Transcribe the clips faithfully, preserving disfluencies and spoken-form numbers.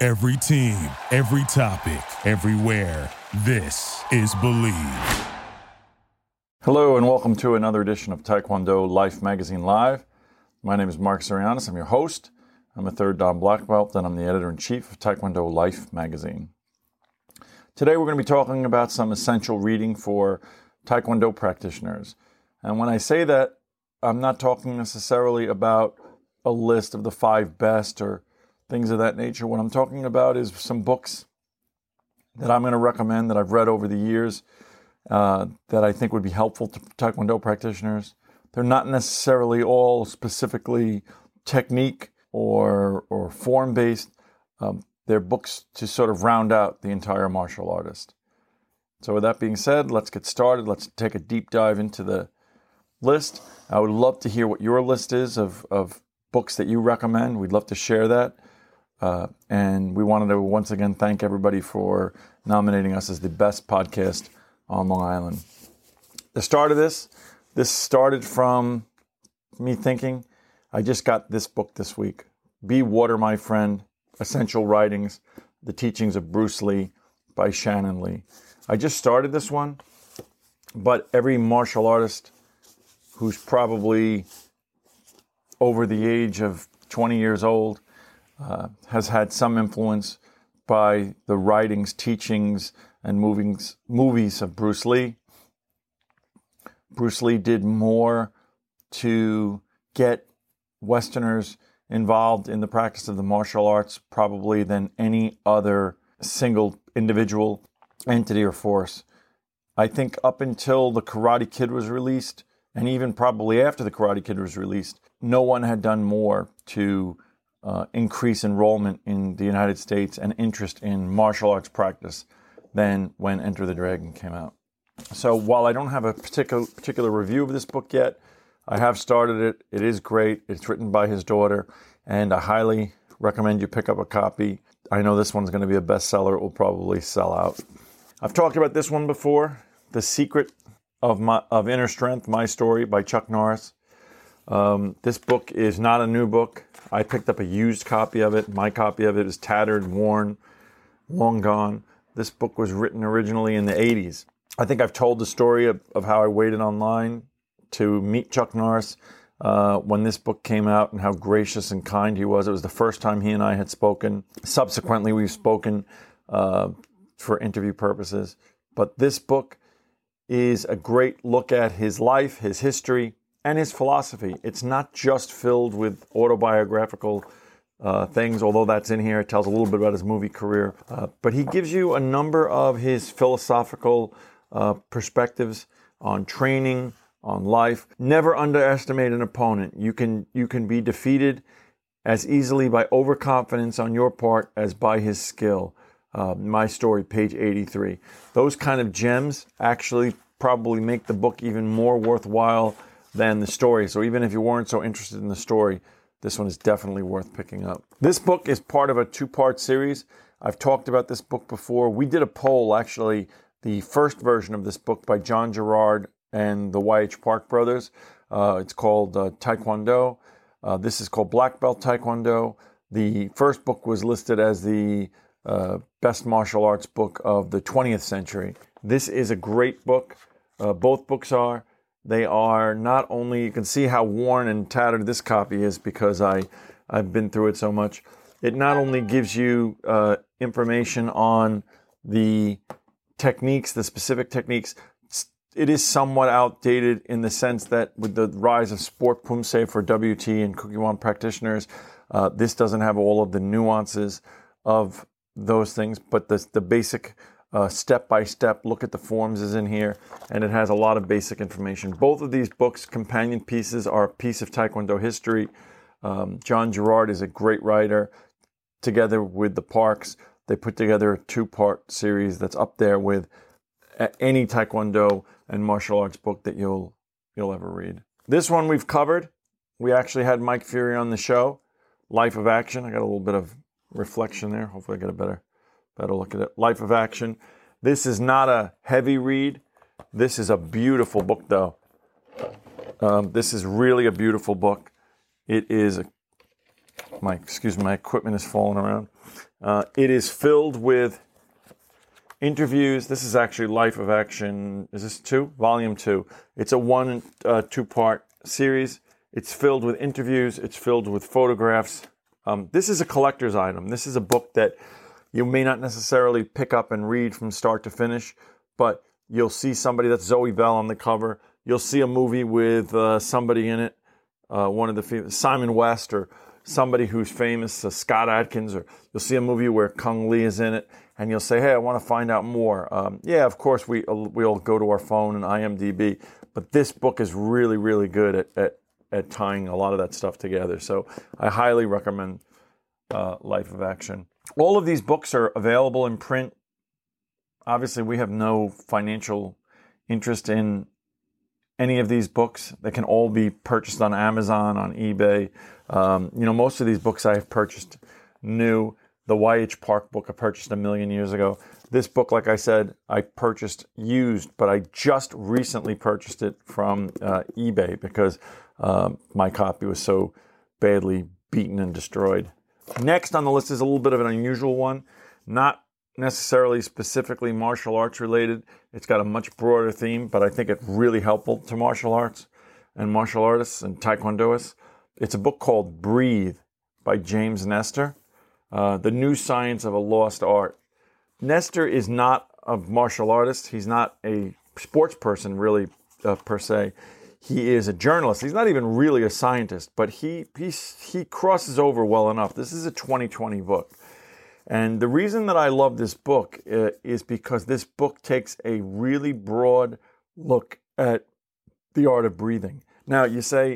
Every team, every topic, everywhere. This is Believe. Hello and welcome to another edition of Taekwondo Life Magazine Live. My name is Mark Sirianis. I'm your host. I'm a third Dan black belt, and I'm the editor-in-chief of Taekwondo Life Magazine. Today we're going to be talking about some essential reading for Taekwondo practitioners. And when I say that, I'm not talking necessarily about a list of the five best or things of that nature. What I'm talking about is some books that I'm going to recommend that I've read over the years uh, that I think would be helpful to Taekwondo practitioners. They're not necessarily all specifically technique or or form-based. Um, they're books to sort of round out the entire martial artist. So with that being said, let's get started. Let's take a deep dive into the list. I would love to hear what your list is of, of books that you recommend. We'd love to share that. Uh, and we wanted to once again thank everybody for nominating us as the best podcast on Long Island. The start of this, this started from me thinking, I just got this book this week, Be Water, My Friend, Essential Writings, The Teachings of Bruce Lee by Shannon Lee. I just started this one, but every martial artist who's probably over the age of twenty years old Uh, has had some influence by the writings, teachings, and movings, movies of Bruce Lee. Bruce Lee did more to get Westerners involved in the practice of the martial arts probably than any other single individual, entity, or force. I think up until The Karate Kid was released, and even probably after The Karate Kid was released, no one had done more to Uh, increase enrollment in the United States and interest in martial arts practice than when Enter the Dragon came out. So while I don't have a particular particular review of this book yet, I have started it. It is great. It's written by his daughter, and I highly recommend you pick up a copy. I know this one's going to be a bestseller. It will probably sell out. I've talked about this one before, The Secret of My of Inner Strength, My Story by Chuck Norris. Um, this book is not a new book. I picked up a used copy of it. My copy of it is tattered, worn, long gone. This book was written originally in the eighties. I think I've told the story of, of how I waited online to meet Chuck Norris uh, when this book came out and how gracious and kind he was. It was the first time he and I had spoken. Subsequently, we've spoken uh, for interview purposes. But this book is a great look at his life, his history, and his philosophy. It's not just filled with autobiographical uh, things, although that's in here. It tells a little bit about his movie career. Uh, but he gives you a number of his philosophical uh, perspectives on training, on life. Never underestimate an opponent. You can you can be defeated as easily by overconfidence on your part as by his skill. Uh, My Story, page eighty-three. Those kind of gems actually probably make the book even more worthwhile than the story. So even if you weren't so interested in the story, this one is definitely worth picking up. This book is part of a two-part series. I've talked about this book before. We did a poll, actually, the first version of this book by John Gerard and the Y H Park brothers. Uh, it's called uh, Taekwondo. Uh, this is called Black Belt Taekwondo. The first book was listed as the uh, best martial arts book of the twentieth century. This is a great book. Uh, both books are. They are not only, you can see how worn and tattered this copy is because I, I've been through it so much. It not only gives you uh, information on the techniques, the specific techniques, it is somewhat outdated in the sense that with the rise of Sport Poomsae for W T and Kukkiwon practitioners, uh, this doesn't have all of the nuances of those things, but the, the basic Uh, step-by-step look at the forms is in here, and it has a lot of basic information. Both of these books, companion pieces, are a piece of Taekwondo history. Um, John Gerard is a great writer. Together with the Parks, they put together a two-part series that's up there with any Taekwondo and martial arts book that you'll you'll ever read. This one we've covered. We actually had Mike Fury on the show, Life of Action. I got a little bit of reflection there. Hopefully I get a better Better look at it. Life of Action. This is not a heavy read. This is a beautiful book, though. Um, this is really a beautiful book. It is, a, my excuse me, my equipment is falling around. Uh, it is filled with interviews. This is actually Life of Action. Is this two? Volume two. It's a one, uh, two-part series. It's filled with interviews. It's filled with photographs. Um, this is a collector's item. This is a book that you may not necessarily pick up and read from start to finish, but you'll see somebody, that's Zoe Bell on the cover. You'll see a movie with uh, somebody in it, uh, one of the Simon West, or somebody who's famous, uh, Scott Adkins, or you'll see a movie where Kung Lee is in it, and you'll say, hey, I want to find out more. Um, yeah, of course, we, we'll go to our phone and I M D B, but this book is really, really good at, at, at tying a lot of that stuff together. So I highly recommend uh, Life of Action. All of these books are available in print. Obviously, we have no financial interest in any of these books. They can all be purchased on Amazon, on eBay. Um, you know, most of these books I have purchased new. The Y H Park book I purchased a million years ago. This book, like I said, I purchased used, but I just recently purchased it from uh, eBay because uh, my copy was so badly beaten and destroyed. Next on the list is a little bit of an unusual one, not necessarily specifically martial arts related. It's got a much broader theme, but I think it's really helpful to martial arts and martial artists and taekwondoists. It's a book called Breathe by James Nestor, uh, The New Science of a Lost Art. Nestor is not a martial artist. He's not a sports person really uh, per se. He is a journalist. He's not even really a scientist, but he he he crosses over well enough. This is a twenty twenty book. And the reason that I love this book uh, is because this book takes a really broad look at the art of breathing. Now, you say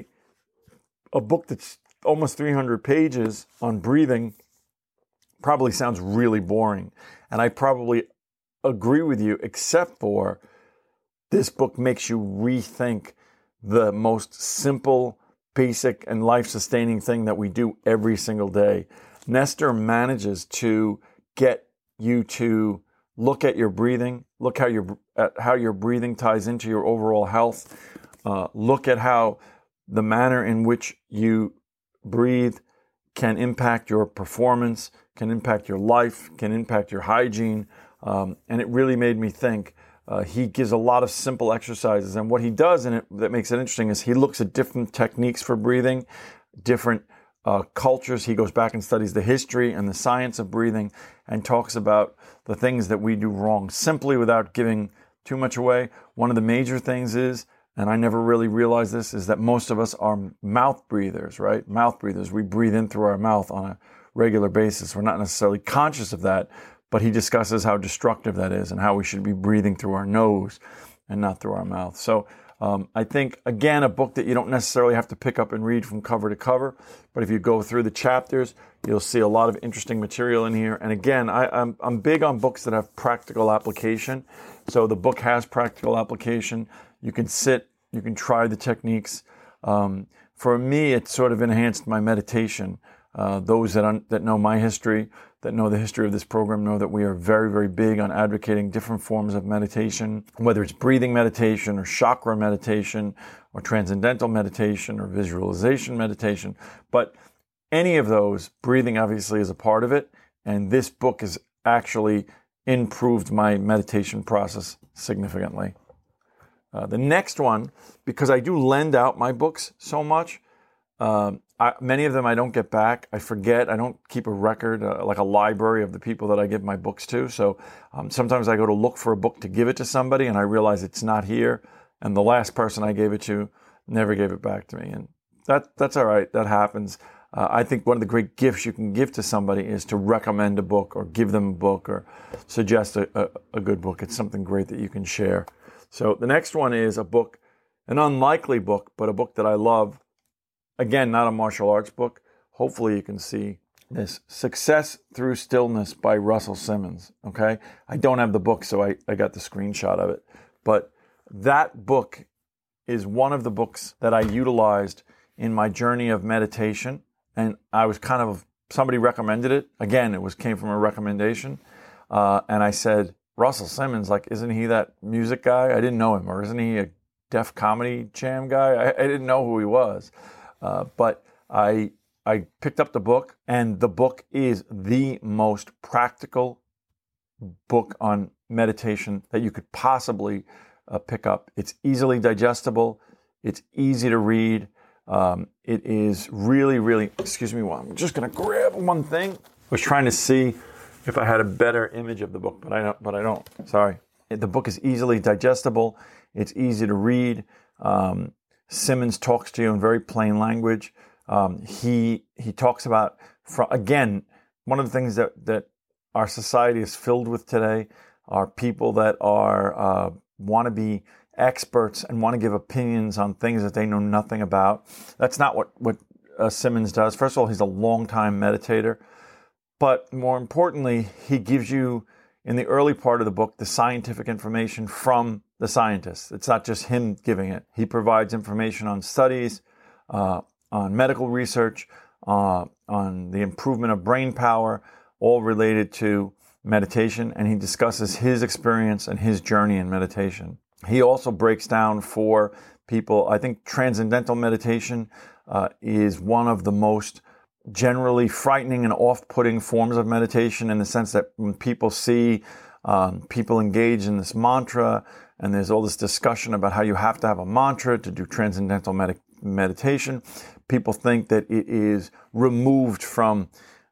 a book that's almost three hundred pages on breathing probably sounds really boring. And I probably agree with you, except for this book makes you rethink the most simple, basic, and life-sustaining thing that we do every single day. Nestor manages to get you to look at your breathing, look how your at how your breathing ties into your overall health, uh, look at how the manner in which you breathe can impact your performance, can impact your life, can impact your hygiene, um, and it really made me think. Uh, he gives a lot of simple exercises, and what he does in it that makes it interesting is he looks at different techniques for breathing, different Uh, cultures. He goes back and studies the history and the science of breathing and talks about the things that we do wrong, simply without giving too much away. One of the major things is, and I never really realized this, is that most of us are mouth breathers, right? Mouth breathers. We breathe in through our mouth on a regular basis. We're not necessarily conscious of that, but he discusses how destructive that is and how we should be breathing through our nose and not through our mouth. So Um, I think, again, a book that you don't necessarily have to pick up and read from cover to cover, but if you go through the chapters, you'll see a lot of interesting material in here. And again, I, I'm, I'm big on books that have practical application. So the book has practical application. You can sit, you can try the techniques. Um, for me, it sort of enhanced my meditation. Uh, those that, un- that know my history, that know the history of this program, know that we are very, very big on advocating different forms of meditation, whether it's breathing meditation or chakra meditation or transcendental meditation or visualization meditation. But any of those, breathing obviously is a part of it. And this book has actually improved my meditation process significantly. Uh, the next one, because I do lend out my books so much, um, I, many of them I don't get back. I forget. I don't keep a record, uh, like a library of the people that I give my books to. So um, sometimes I go to look for a book to give it to somebody and I realize it's not here. And the last person I gave it to never gave it back to me. And that that's all right. That happens. Uh, I think one of the great gifts you can give to somebody is to recommend a book or give them a book or suggest a, a, a good book. It's something great that you can share. So the next one is a book, an unlikely book, but a book that I love. Again, not a martial arts book. Hopefully you can see this. Success Through Stillness by Russell Simmons, okay? I don't have the book, so I, I got the screenshot of it. But that book is one of the books that I utilized in my journey of meditation. And I was kind of, somebody recommended it. Again, it was came from a recommendation. Uh, and I said, Russell Simmons, like, isn't he that music guy? I didn't know him. Or isn't he a Def Comedy Jam guy? I, I didn't know who he was. Uh, but I I picked up the book, and the book is the most practical book on meditation that you could possibly uh, pick up. It's easily digestible. It's easy to read. Um, it is really, really, excuse me, well, I'm just going to grab one thing. I was trying to see if I had a better image of the book, but I don't, but I don't. Sorry. The book is easily digestible. It's easy to read. Um, Simmons talks to you in very plain language. Um, he he talks about, from, again, one of the things that, that our society is filled with today are people that are uh, want to be experts and want to give opinions on things that they know nothing about. That's not what, what uh, Simmons does. First of all, he's a long-time meditator. But more importantly, he gives you, in the early part of the book, the scientific information from the scientists. It's not just him giving it. He provides information on studies, uh, on medical research, uh, on the improvement of brain power, all related to meditation, and he discusses his experience and his journey in meditation. He also breaks down for people, I think transcendental meditation uh, is one of the most generally frightening and off-putting forms of meditation, in the sense that when people see um, people engage in this mantra, and there's all this discussion about how you have to have a mantra to do transcendental med- meditation, people think that it is removed from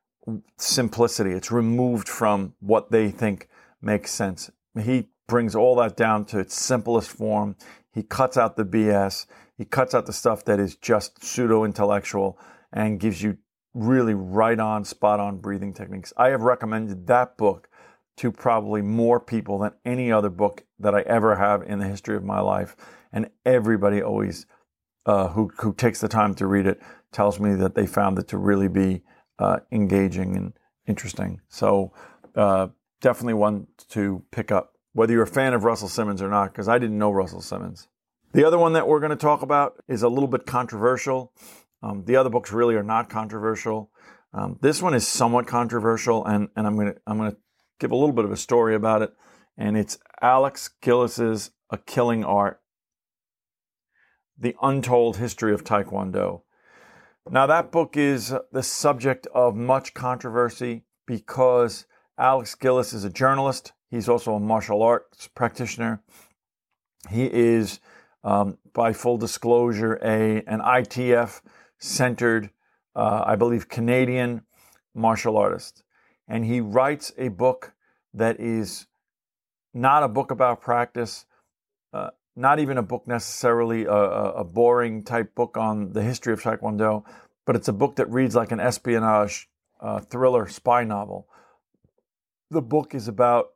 simplicity. It's removed from what they think makes sense. He brings all that down to its simplest form. He cuts out the B S. He cuts out the stuff that is just pseudo-intellectual and gives you really right-on, spot-on breathing techniques. I have recommended that book to probably more people than any other book that I ever have in the history of my life. And everybody always uh, who, who takes the time to read it tells me that they found it to really be uh, engaging and interesting. So uh, definitely one to pick up, whether you're a fan of Russell Simmons or not, because I didn't know Russell Simmons. The other one that we're going to talk about is a little bit controversial. Um, the other books really are not controversial. Um, this one is somewhat controversial, and, and I'm going to I'm going to give a little bit of a story about it. And it's Alex Gillis's A Killing Art: The Untold History of Taekwondo. Now, that book is the subject of much controversy because Alex Gillis is a journalist. He's also a martial arts practitioner. He is, um, by full disclosure, a an I T F-centered, uh, I believe, Canadian martial artist. And he writes a book that is not a book about practice, uh, not even a book necessarily a, a boring type book on the history of Taekwondo, but it's a book that reads like an espionage uh, thriller spy novel. The book is about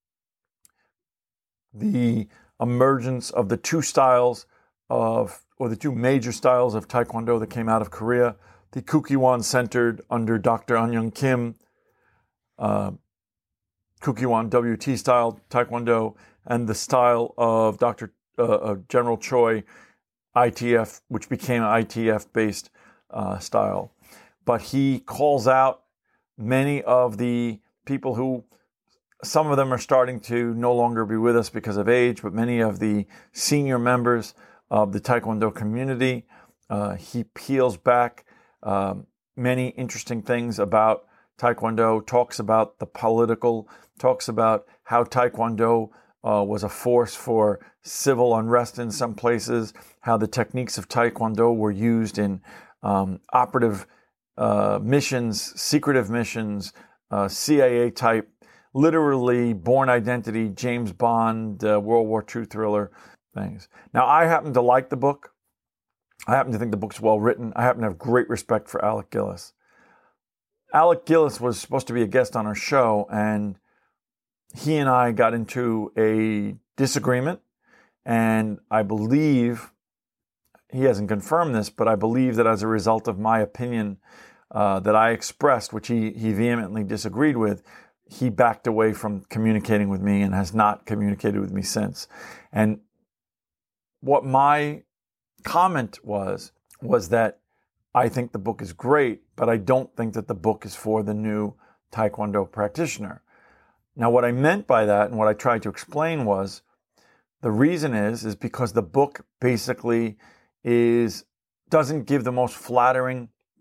the emergence of the two styles of, or the two major styles of Taekwondo that came out of Korea, the Kukkiwon centered under Doctor An Young Kim, uh, Kukkiwon W T style Taekwondo, and the style of Doctor Uh, uh, General Choi, I T F, which became an I T F-based uh, style. But he calls out many of the people who, some of them are starting to no longer be with us because of age, but many of the senior members of the Taekwondo community. Uh, he peels back um, many interesting things about Taekwondo, talks about the political, talks about how Taekwondo Uh, was a force for civil unrest in some places, how the techniques of Taekwondo were used in um, operative uh, missions, secretive missions, uh, C I A type, literally Born Identity, James Bond, uh, World War Two thriller things. Now, I happen to like the book. I happen to think the book's well written. I happen to have great respect for Alec Gillis. Alec Gillis was supposed to be a guest on our show, and he and I got into a disagreement, and I believe, he hasn't confirmed this, but I believe that as a result of my opinion uh, that I expressed, which he, he vehemently disagreed with, he backed away from communicating with me and has not communicated with me since. And what my comment was, was that I think the book is great, but I don't think that the book is for the new Taekwondo practitioner. Now, what I meant by that and what I tried to explain was the reason is, is because the book basically is, doesn't give the most flattering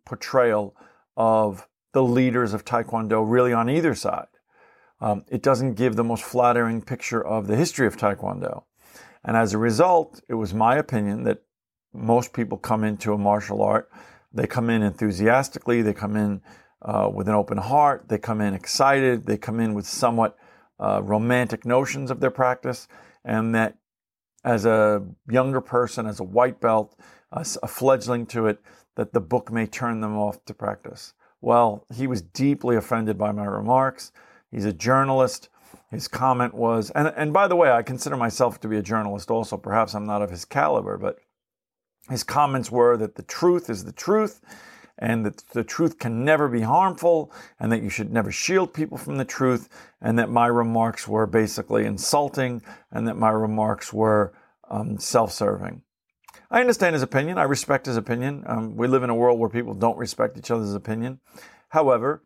portrayal of the leaders of Taekwondo really on either side. Um, it doesn't give the most flattering picture of the history of Taekwondo. And as a result, it was my opinion that most people come into a martial art, they come in enthusiastically, they come in uh, with an open heart, they come in excited, they come in with somewhat uh, romantic notions of their practice, and that as a younger person, as a white belt, a, a fledgling to it, that the book may turn them off to practice. Well, he was deeply offended by my remarks. He's a journalist. His comment was, and, and by the way, I consider myself to be a journalist also. Perhaps I'm not of his caliber, but his comments were that the truth is the truth, and that the truth can never be harmful, and that you should never shield people from the truth, and that my remarks were basically insulting, and that my remarks were um, self-serving. I understand his opinion. I respect his opinion. Um, we live in a world where people don't respect each other's opinion. However,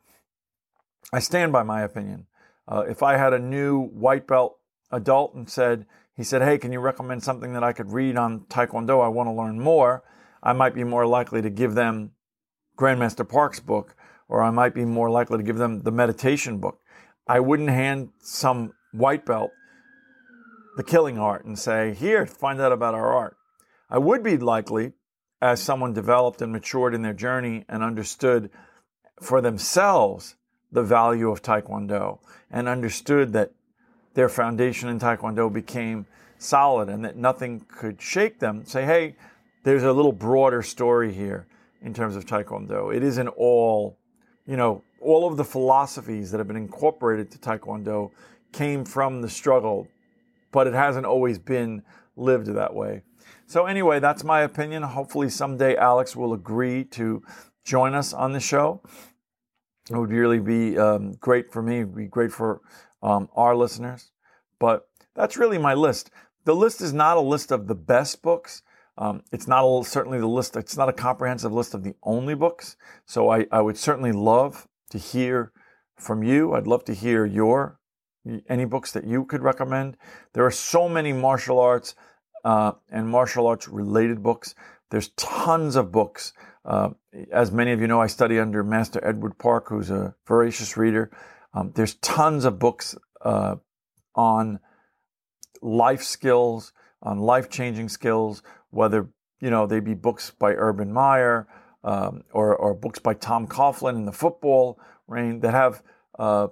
I stand by my opinion. Uh, if I had a new white belt adult and said, he said, hey, can you recommend something that I could read on Taekwondo? I want to learn more. I might be more likely to give them Grandmaster Park's book, or I might be more likely to give them the meditation book. I wouldn't hand some white belt the killing art and say, here, find out about our art. I would be likely, as someone developed and matured in their journey and understood for themselves the value of Taekwondo and understood that their foundation in Taekwondo became solid and that nothing could shake them, say, hey, there's a little broader story here in terms of Taekwondo. It isn't all, you know, all of the philosophies that have been incorporated to Taekwondo came from the struggle, but it hasn't always been lived that way. So anyway, that's my opinion. Hopefully someday Alex will agree to join us on the show. It would really be um, great for me. It would be great for um, our listeners. But that's really my list. The list is not a list of the best books. Um, it's not a, certainly the list. It's not a comprehensive list of the only books. So I, I would certainly love to hear from you. I'd love to hear your any books that you could recommend. There are so many martial arts uh, and martial arts related books. There's tons of books. Uh, as many of you know, I study under Master Edward Park, who's a voracious reader. Um, there's tons of books uh, on life skills, on life-changing skills, whether, you know, they be books by Urban Meyer um, or, or books by Tom Coughlin in the football reign that have uh,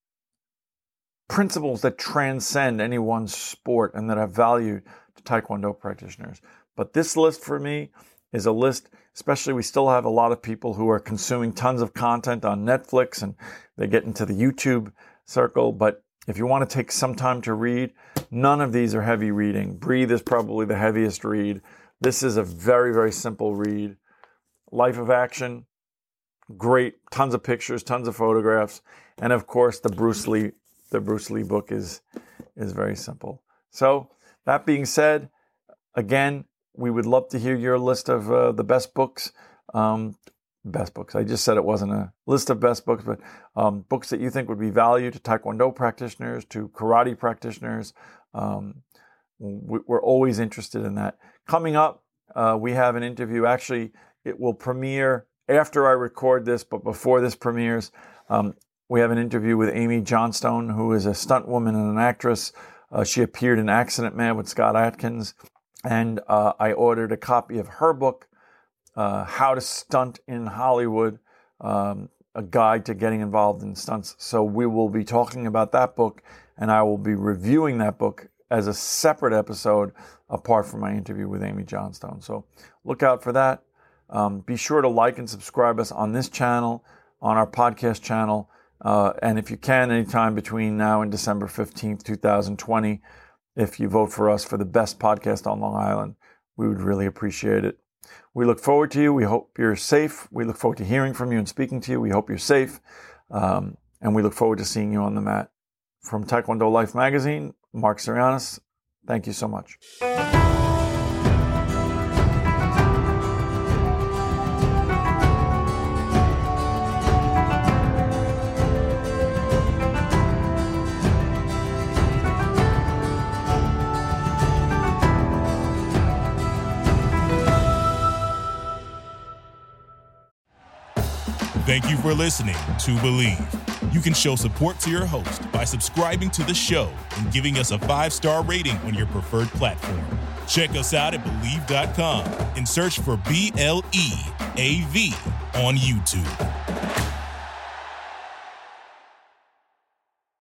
principles that transcend any one sport and that have value to Taekwondo practitioners. But this list for me is a list, especially we still have a lot of people who are consuming tons of content on Netflix and they get into the YouTube circle. But if you want to take some time to read, none of these are heavy reading. Breathe is probably the heaviest read. This is a very, very simple read. Life of Action, great, tons of pictures, tons of photographs. And of course, the Bruce Lee, the Bruce Lee book is, is very simple. So that being said, again, we would love to hear your list of uh, the best books. Um, best books. I just said it wasn't a list of best books, but um, books that you think would be value to Taekwondo practitioners, to karate practitioners. Um, we're always interested in that. Coming up, uh, we have an interview. Actually, it will premiere after I record this, but before this premieres, um, we have an interview with Amy Johnstone, who is a stunt woman and an actress. Uh, she appeared in Accident Man with Scott Adkins. And uh, I ordered a copy of her book, uh, How to Stunt in Hollywood, um, a guide to getting involved in stunts. So we will be talking about that book, and I will be reviewing that book as a separate episode apart from my interview with Amy Johnstone. So look out for that. Um, be sure to like and subscribe us on this channel, on our podcast channel. Uh, and if you can, anytime between now and December fifteenth, twenty twenty, if you vote for us for the best podcast on Long Island, we would really appreciate it. We look forward to you. We hope you're safe. We look forward to hearing from you and speaking to you. We hope you're safe. Um, and we look forward to seeing you on the mat. From Taekwondo Life Magazine, Mark Sirianis, thank you so much. Thank you for listening to Believe. You can show support to your host by subscribing to the show and giving us a five-star rating on your preferred platform. Check us out at Believe dot com and search for B L E A V on YouTube.